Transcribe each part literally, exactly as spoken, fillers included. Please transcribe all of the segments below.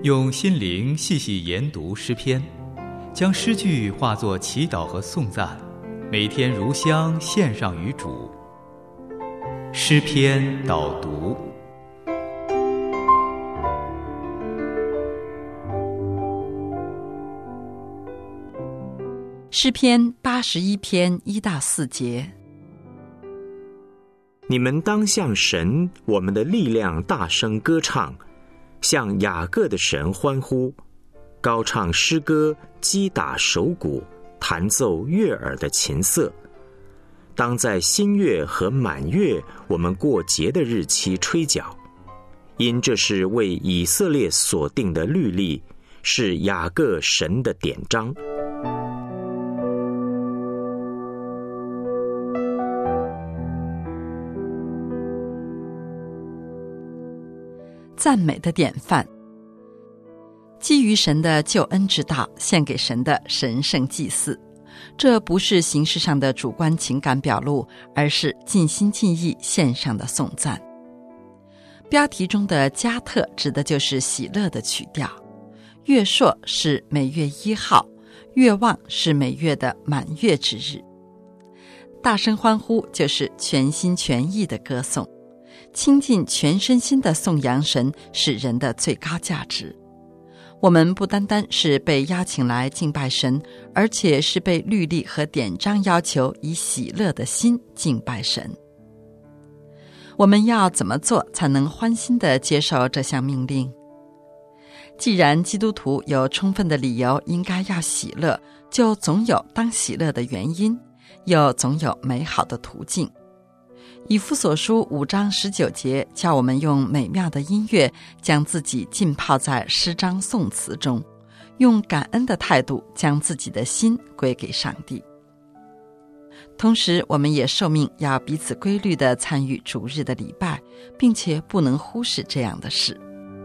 用心灵细细研读诗篇，将诗句化作祈祷和颂赞，每天如香献上于主。诗篇导读。 诗篇八十一篇一到四节。 你们当向神我们的力量大声歌唱，向雅各的神欢呼，高唱诗歌，击打手鼓，弹奏悦耳的琴瑟。当在新月和满月我们过节的日期吹角，因这是为以色列所定的律例，是雅各神的典章。 赞美的典范，基于神的救恩之道献给神的神圣祭祀，这不是形式上的主观情感表露，而是尽心尽意献上的颂赞。标题中的加特指的就是喜乐的曲调，月朔是每月一号，月望是每月的满月之日。大声欢呼就是全心全意的歌颂，倾尽全身心的颂扬神是人的最高价值。我们不单单是被邀请来敬拜神，而且是被律例和典章要求以喜乐的心敬拜神。我们要怎么做才能欢心地接受这项命令？既然基督徒有充分的理由应该要喜乐，就总有当喜乐的原因，又总有美好的途径。以弗所书五章十九节叫我们用美妙的音乐将自己浸泡在诗章颂词中，用感恩的态度将自己的心归给上帝。同时我们也受命要彼此规律地参与主日的礼拜，并且不能忽视这样的事。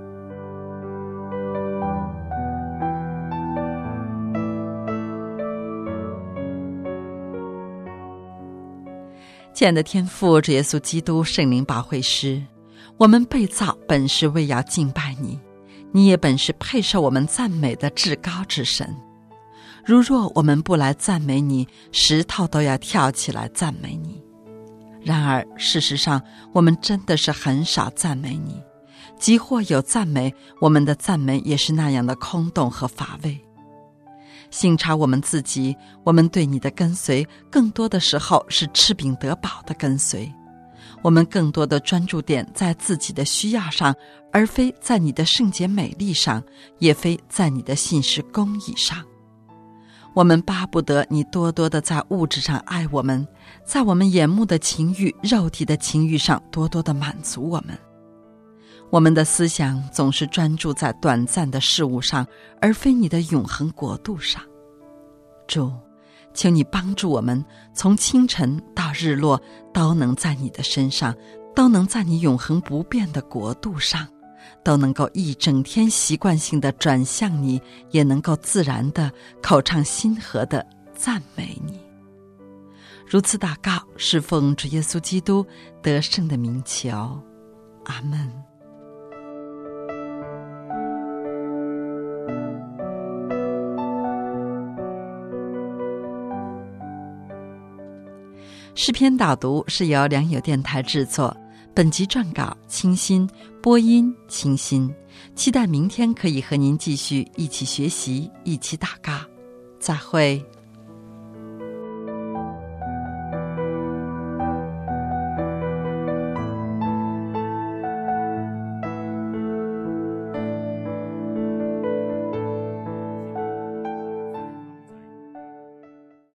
亲爱的天父，主耶稣基督圣灵保惠师，我们被造本是为要敬拜你，你也本是配受我们赞美的至高之神。如若我们不来赞美你，石头都要跳起来赞美你。然而事实上我们真的是很少赞美你，即或有赞美，我们的赞美也是那样的空洞和乏味。省察我们自己，我们对你的跟随更多的时候是吃饼得饱的跟随，我们更多的专注点在自己的需要上，而非在你的圣洁美丽上，也非在你的信实公义上。我们巴不得你多多的在物质上爱我们，在我们眼目的情欲、肉体的情欲上多多的满足我们。我们的思想总是专注在短暂的事物上，而非你的永恒国度上。主，求你帮助我们，从清晨到日落都能在你的身上，都能在你永恒不变的国度上，都能够一整天习惯性地转向你，也能够自然地口唱心和地赞美你。如此祷告，是奉主耶稣基督得胜的名求，阿们。诗篇导读是由良友电台制作，本集撰稿清新，播音清新。期待明天可以和您继续一起学习，一起祷告。再会。